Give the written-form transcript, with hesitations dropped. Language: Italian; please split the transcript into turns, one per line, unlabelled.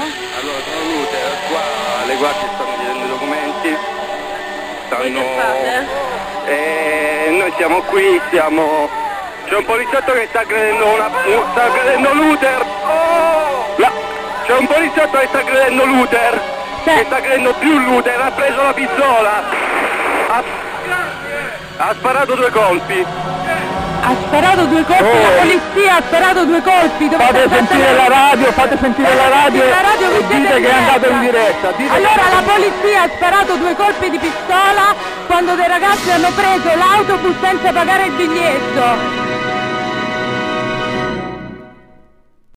Allora, sono Luther, qua le guardie stanno chiedendo i documenti.
Voi che fate?
Noi siamo qui, c'è un poliziotto che sta aggredendo Luther. C'è un poliziotto che sta aggredendo Luther. Che sta aggredendo più Luther, ha preso la pistola. Ha sparato 2 colpi.
Ha sparato 2 colpi, la polizia ha sparato 2 colpi.
Fate sentire la radio e dite che è andato in diretta.
Allora la polizia ha sparato 2 colpi di pistola quando dei ragazzi hanno preso l'autobus senza pagare il biglietto.